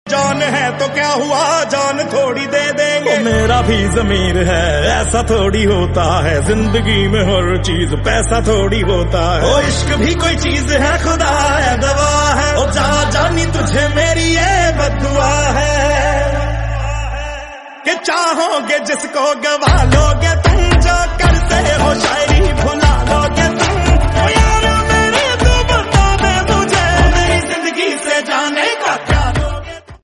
जान है तो क्या हुआ, जान थोड़ी दे देंगे। मेरा भी ज़मीर है, ऐसा थोड़ी होता है। जिंदगी में हर चीज पैसा थोड़ी होता है। ओ इश्क भी कोई चीज है, खुदा है, दवा है। ओ जा जानी तुझे मेरी ये बद्दुआ है कि चाहोगे जिसको गवा लोगे।